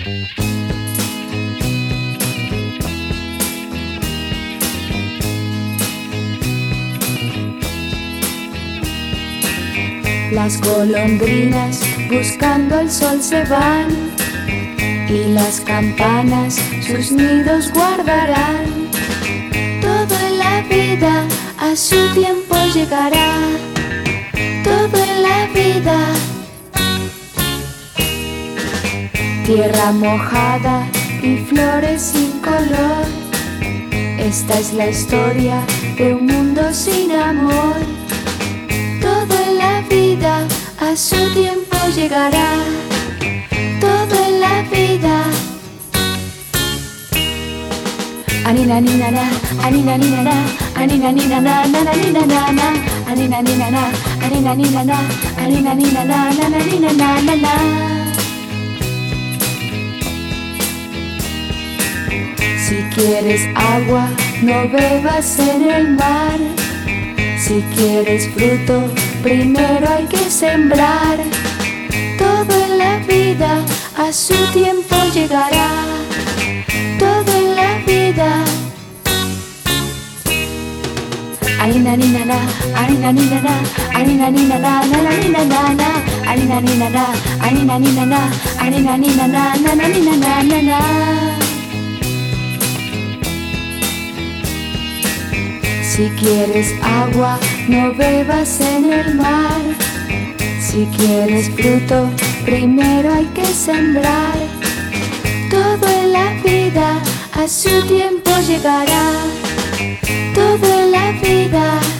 Las golondrinas buscando el sol se van, y las campanas sus nidos guardarán. Todo en la vida a su tiempo llegará, todo en la vida. Tierra mojada y flores sin color, esta es la historia de un mundo sin amor. Todo en la vida a su tiempo llegará, todo en la vida. Anina nina na, anina nina na, anina nina na, nana nina na na, anina nina na, anina nina na, anina nina na, nana nina na na na. Si quieres agua, no bebas en el mar. Si quieres fruto, primero hay que sembrar. Todo en la vida a su tiempo llegará, todo en la vida. Anina nina na, anina nina na, anina nina na, nana nina na na, anina nina na, anina nina na, anina nina na, nana nina na na na. Si quieres agua, no bebas en el mar. Si quieres fruto, primero hay que sembrar. Todo en la vida a su tiempo llegará, todo en la vida.